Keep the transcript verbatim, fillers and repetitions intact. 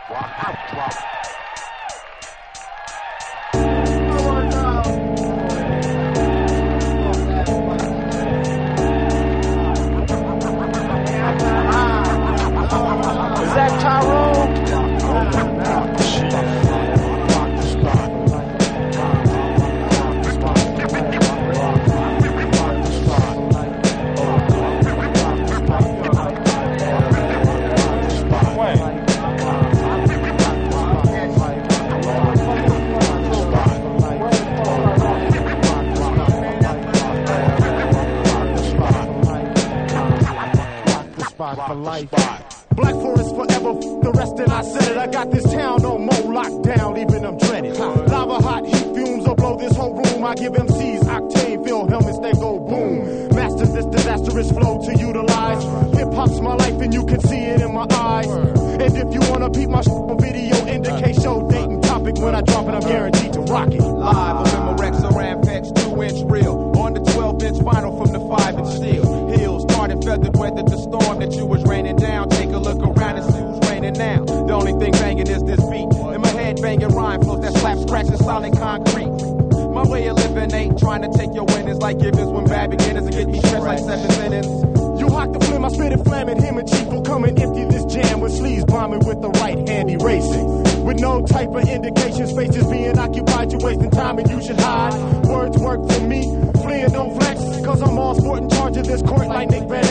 Is that Tyrone? For life. Black Forest forever, the rest and I said it. I got this town no more locked down, leaving them dreaded. Lava hot heat fumes will blow this whole room. I give M Cs octane, fill helmets, they go boom. Master this disastrous flow to utilize. Hip hop's my life and you can see it in my eyes. And if you wanna peep my sh- on video, indicate show date and topic when I drop it, I'm guaranteed to rock it. Live on Memorex or Rampage, two inch reel. On the twelve inch vinyl from the five inch steel. Hills started feathered, weathered the storm that you was raining down. Take a look around and see who's raining now. The only thing banging is this beat. In my head banging rhyme flows that slap scratches solid concrete. My way of living ain't trying to take your winnings like givens when bad beginners and get me stressed like seven sentence. You hawk the flame, I spit it flaming. Him and Chief will come and empty this jam with sleeves bombing with the right hand erasing. With no type of indication, spaces being occupied, you're wasting time and you should hide. Words work for me, fleeing don't flex, cause I'm all sport in charge of this court like Nick Van